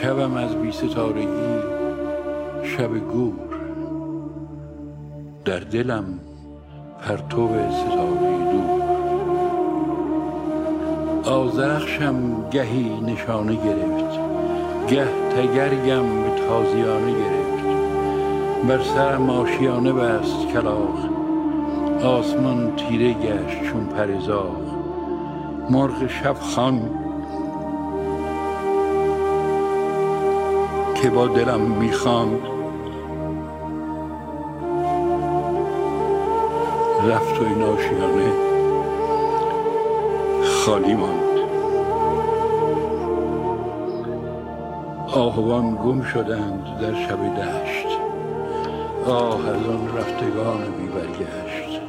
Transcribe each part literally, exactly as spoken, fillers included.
شبم از بی ستارگی شب گور، در دلم پرتو ستاره دور. آذرخشم گهی نشانه گرفت، گه تگرگم به تازیانه گرفت. بر سرم آشیانه بست کلاغ، آسمان تیره گشت چون پرزاغ. مرغ شب خان که با دلم میخواند، رفت و این آشیانه خالی ماند. آهوان گم شدند در شب دشت، آه از آن رفتگان بی برگشت.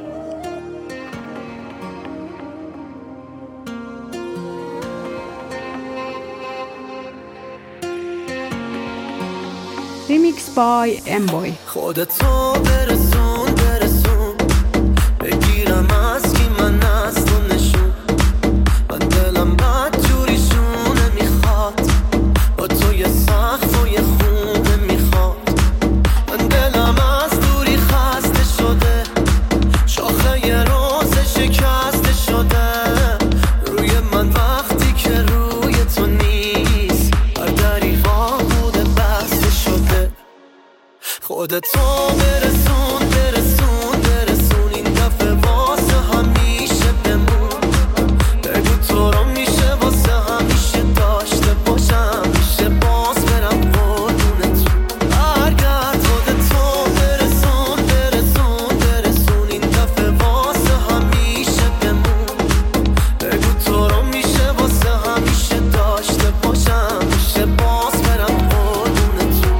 Remix by M-Boy. خودتو برسون برسون، بگیرم از کی من از تو نشون. من دلم بد جوریشونه میخواد، با تو یه سقف و یه خونه میخواد. من دلم از دوری خسته شده، شاخه یه روز شکسته شده. روی من وقتی که روی تو نیست، هر دریغا بوده بسته شده. خودتو برسون برسون برسون، این دفعه واسه همیشه بمون. بگو تو رو میشه واسه همیشه داشته باشم، میشه باز برم قربونتون. برگرد خودتو برسون برسون برسون، این دفعه واسه همیشه بمون. بگو تو رو میشه واسه همیشه داشته باشم، میشه باز برم قربونتون.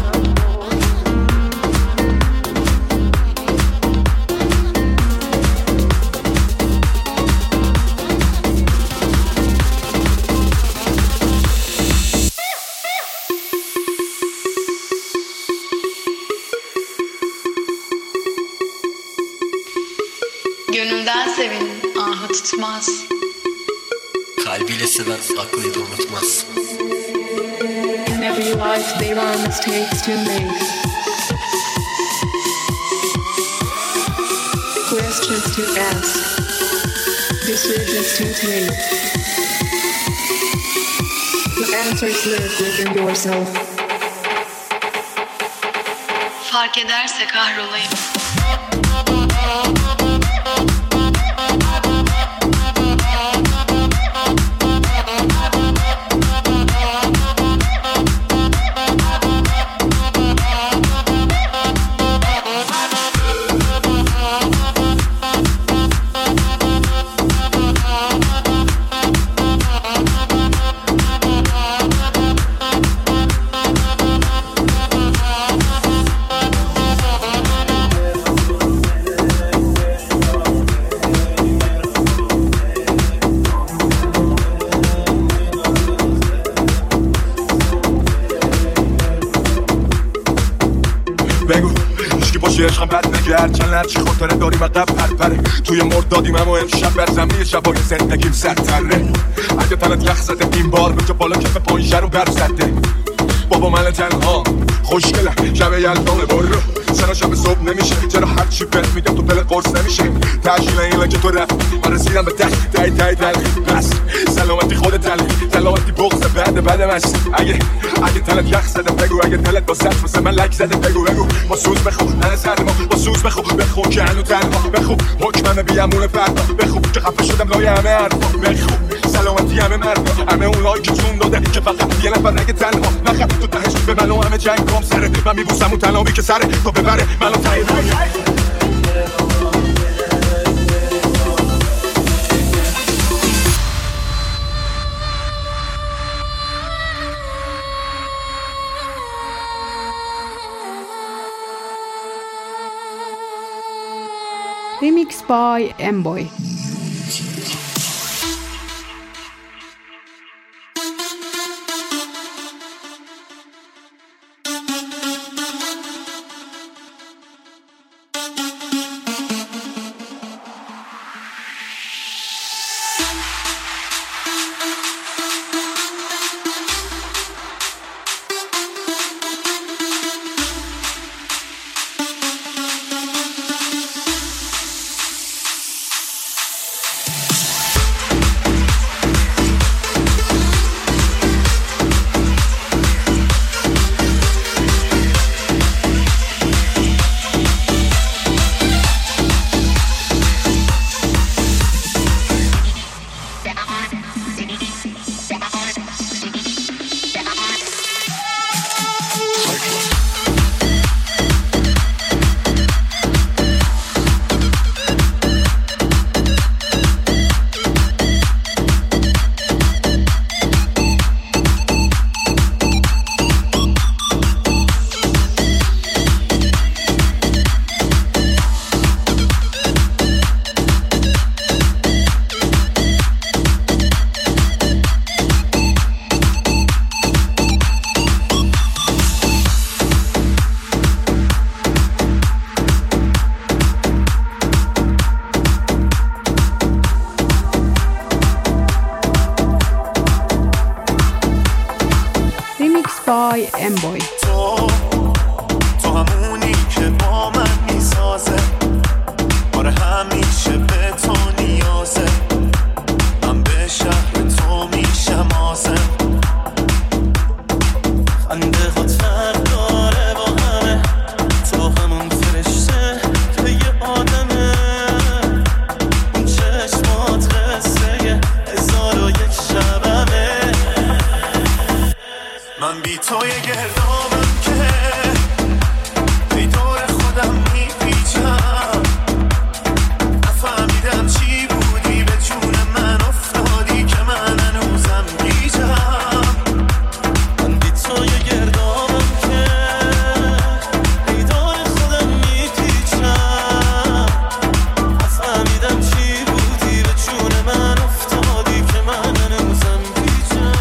Gönülden sevin, ahı tutmaz. Kalbiyle seven aklıyla unutmaz. In every life there are mistakes to make, questions to ask, decisions to take. The answers live within yourself. Fark ederse kahrolayım. عشقم بد نگرد چند لرچی خاطره داریم عقب پرپره. توی مرد دادیم اما امشب بر زمین شبای زندگیم سرتره. اگه تنت یخ زده این بار به جا بالا کف پایشه رو بر زده. بابا من تنها خوشگلم شب یلدانه برو سنا شب صبح نمیشه. چرا هرچی بهت میگم تو دلت قرص نمیشه. تشکیل اینه که تو رفت من رسیدم به ته تای تای تلخی. بس سلامتی خود تلخی سلامتی بغض بعد بعد مست. اگه اگه تلت یخ زده بگو، اگه تلت با سطح واسه من لک زده بگو بگو. با سوز بخو من سر ما با سوز بخو بخو که هنو تنها بخو حکمم بیامون فردا بخو که خفه شدم لای همه حرفا بخو. سلامتی همه مردا همه اونایی که چون داده که فقط یه نفر نگه تنها نخم تو تهش به من و همه جنگ کام سره. من میبوسم اون تنابی که سره تو ببره منو تایی رنگ. Remix by M-Boy. امبوی. تو تو همونی که با من میسازه، آره همیشه به تو نیازه، من به شهر تو میشم آزم، خنده خود فرق داره با همه، تو همون فرشته که یه آدمه، اون چشمات قصه هزار و یک شبمه، من بی تو یه گردامم که بی دور خودم میپیچم، نفهمیدم چی بودی به جون من افتادی که من هنوزم گیجم، من بی تو یه گردامم که بی دور خودم میپیچم، نفهمیدم چی بودی به جون من افتادی که من هنوزم گیجم.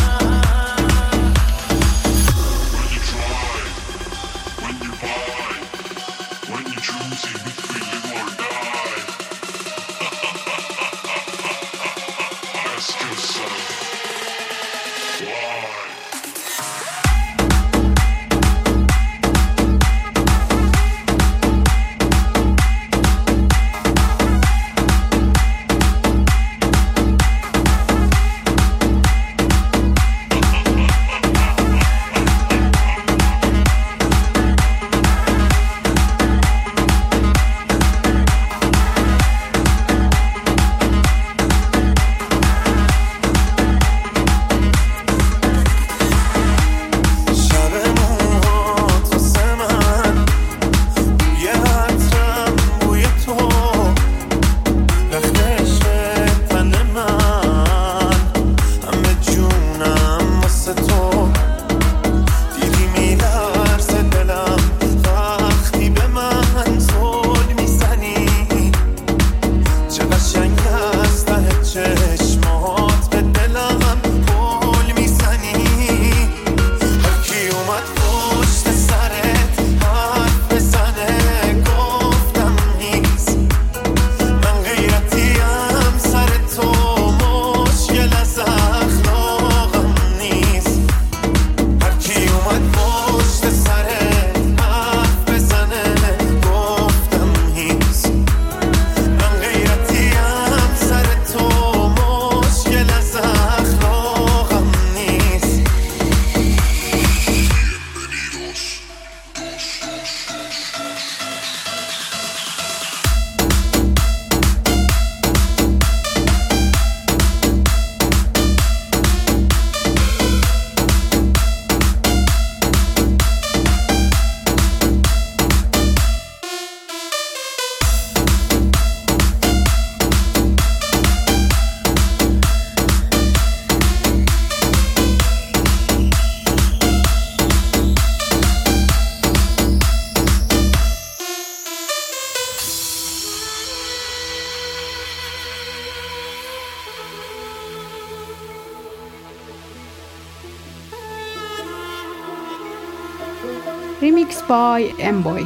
Remix by Emboy.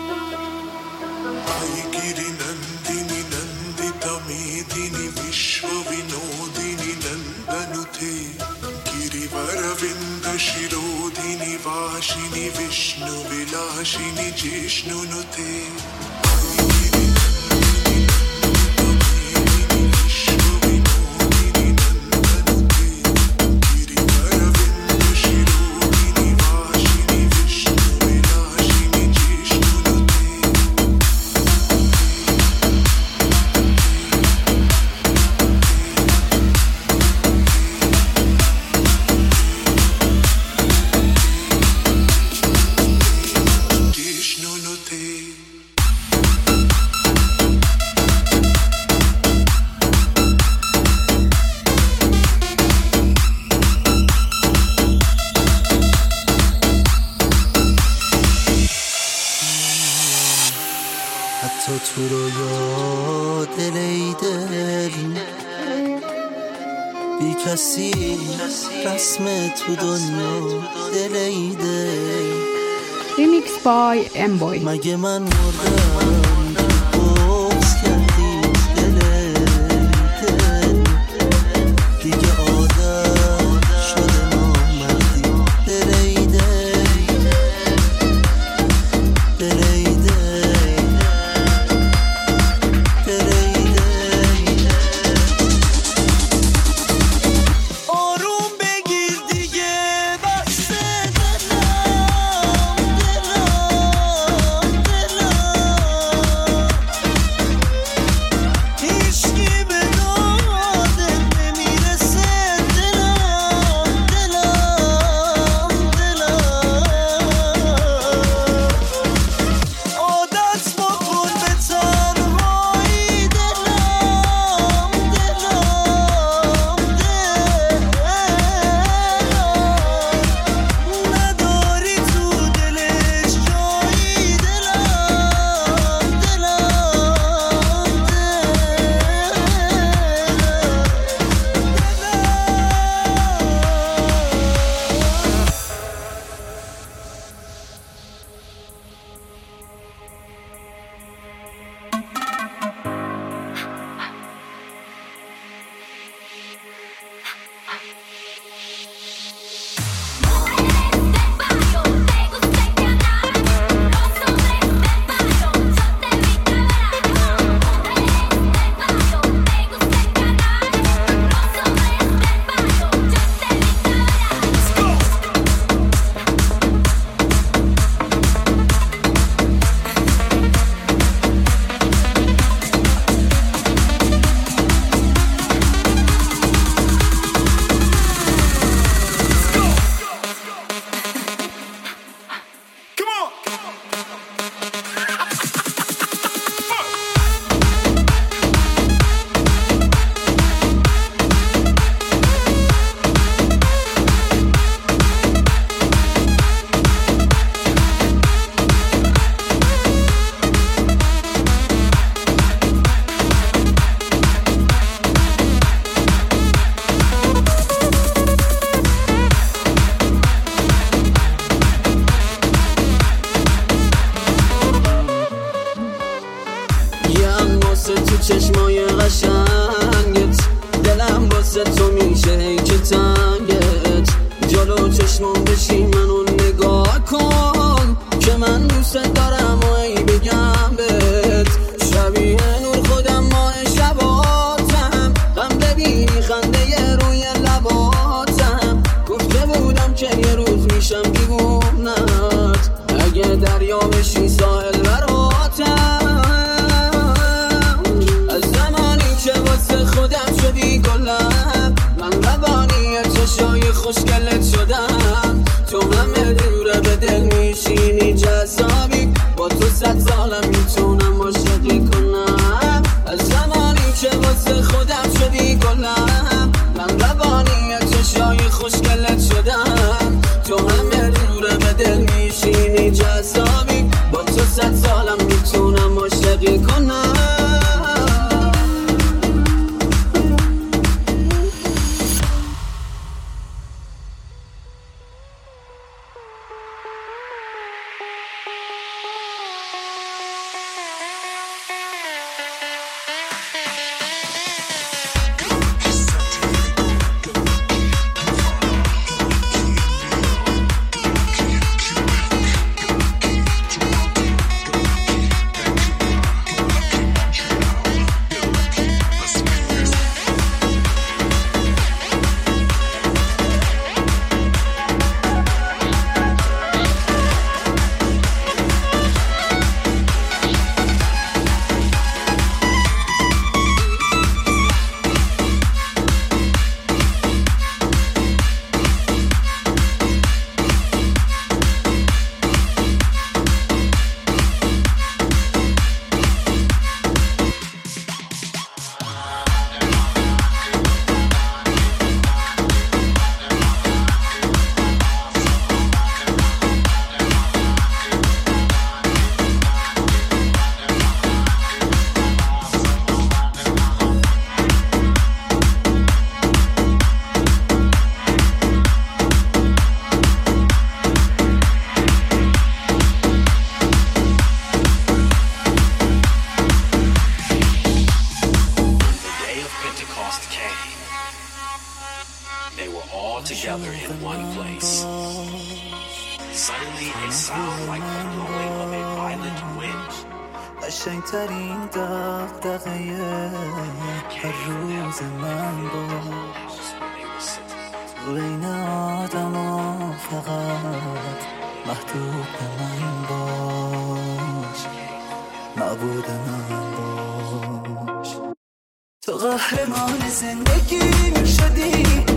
حتی تو رو یا دل ای دل بی کسی رسم تو دنیا دل ای دل. Remix by Emboy. مگه من مردم بغض کردی دل دل دیگه عادت شده نامردی دل ای دل. تو میشه ای که تنگت جلو چشمون بشی منو نگاه کن که من دوست دارم و ای بگم بهت شبیه نور خودم ماه شباتم غم ببینی خنده روی لباتم گفته بودم که یه روز میشم دیوونت اگه دریا بشی ساحل براتم از زمانی که واسه خودم شدی گلم من روانی چشای خوشگلت شدم تو همه دوره به دل میشینی جذابی با تو صد سالم میتونم عاشقی کنم از زمانی که واسه خودم شدی گلم من روانی چشای خوشگلت شدم تو همه دوره به دل میشینی جذابی با تو صد سالم میتونم عاشقی کنم قشنگترین دغدغه هر روز من باش بین آدم ها فقط محبوب من باش معبود من باش تو قهرمان زندگی می شدی